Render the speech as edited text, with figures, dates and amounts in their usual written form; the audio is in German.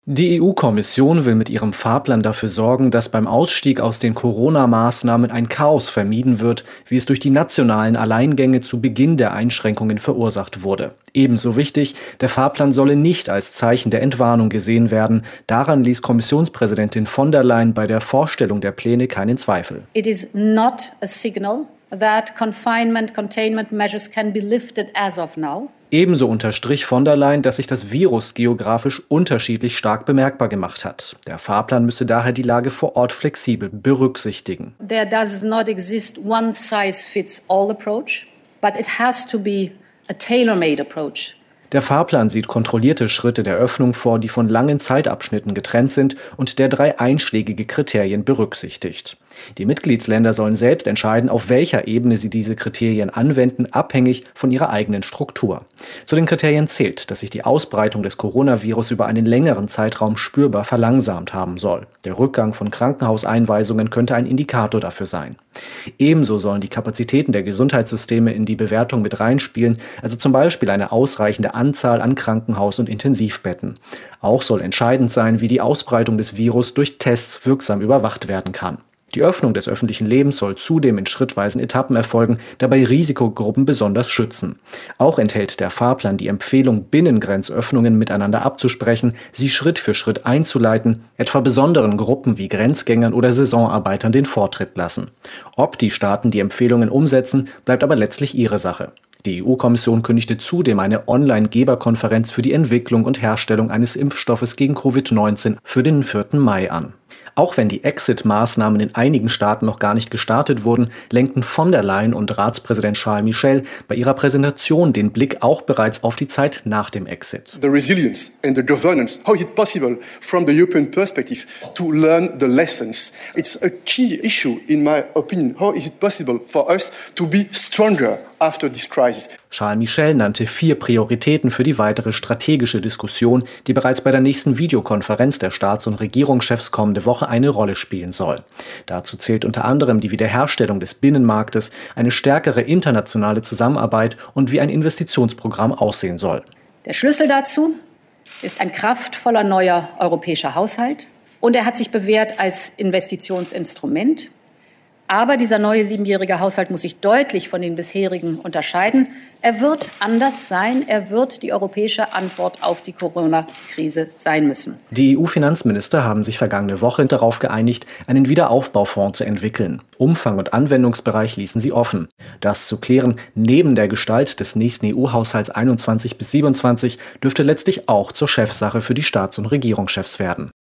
Die EU-Kommission will mit ihrem Fahrplan dafür sorgen, dass beim Ausstieg aus den Corona-Maßnahmen ein Chaos vermieden wird, wie es durch die nationalen Alleingänge zu Beginn der Einschränkungen verursacht wurde. Ebenso wichtig, der Fahrplan solle nicht als Zeichen der Entwarnung gesehen werden. Daran ließ Kommissionspräsidentin von der Leyen bei der Vorstellung der Pläne keinen Zweifel. It is not a signal that containment measures can be lifted as of now. Ebenso unterstrich von der Leyen, dass sich das Virus geografisch unterschiedlich stark bemerkbar gemacht hat. Der Fahrplan müsse daher die Lage vor Ort flexibel berücksichtigen. There does not exist one size fits all approach, but it has to be a tailor-made approach. Der Fahrplan sieht kontrollierte Schritte der Öffnung vor, die von langen Zeitabschnitten getrennt sind und der 3 einschlägige Kriterien berücksichtigt. Die Mitgliedsländer sollen selbst entscheiden, auf welcher Ebene sie diese Kriterien anwenden, abhängig von ihrer eigenen Struktur. Zu den Kriterien zählt, dass sich die Ausbreitung des Coronavirus über einen längeren Zeitraum spürbar verlangsamt haben soll. Der Rückgang von Krankenhauseinweisungen könnte ein Indikator dafür sein. Ebenso sollen die Kapazitäten der Gesundheitssysteme in die Bewertung mit reinspielen, also zum Beispiel eine ausreichende Anzahl an Krankenhaus- und Intensivbetten. Auch soll entscheidend sein, wie die Ausbreitung des Virus durch Tests wirksam überwacht werden kann. Die Öffnung des öffentlichen Lebens soll zudem in schrittweisen Etappen erfolgen, dabei Risikogruppen besonders schützen. Auch enthält der Fahrplan die Empfehlung, Binnengrenzöffnungen miteinander abzusprechen, sie Schritt für Schritt einzuleiten, etwa besonderen Gruppen wie Grenzgängern oder Saisonarbeitern den Vortritt lassen. Ob die Staaten die Empfehlungen umsetzen, bleibt aber letztlich ihre Sache. Die EU-Kommission kündigte zudem eine Online-Geberkonferenz für die Entwicklung und Herstellung eines Impfstoffes gegen Covid-19 für den 4. Mai an. Auch wenn die Exit-Maßnahmen in einigen Staaten noch gar nicht gestartet wurden, lenkten von der Leyen und Ratspräsident Charles Michel bei ihrer Präsentation den Blick auch bereits auf die Zeit nach dem Exit. The resilience and the governance, how is it possible from the European perspective to learn the lessons? It's a key issue in my opinion. How is it possible for us to be stronger after this crisis? Charles Michel nannte 4 Prioritäten für die weitere strategische Diskussion, die bereits bei der nächsten Videokonferenz der Staats- und Regierungschefs kommende Woche eine Rolle spielen soll. Dazu zählt unter anderem die Wiederherstellung des Binnenmarktes, eine stärkere internationale Zusammenarbeit und wie ein Investitionsprogramm aussehen soll. Der Schlüssel dazu ist ein kraftvoller neuer europäischer Haushalt und er hat sich bewährt als Investitionsinstrument. Aber dieser neue 7-jährige Haushalt muss sich deutlich von den bisherigen unterscheiden. Er wird anders sein. Er wird die europäische Antwort auf die Corona-Krise sein müssen. Die EU-Finanzminister haben sich vergangene Woche darauf geeinigt, einen Wiederaufbaufonds zu entwickeln. Umfang und Anwendungsbereich ließen sie offen. Das zu klären, neben der Gestalt des nächsten EU-Haushalts 21 bis 27, dürfte letztlich auch zur Chefsache für die Staats- und Regierungschefs werden.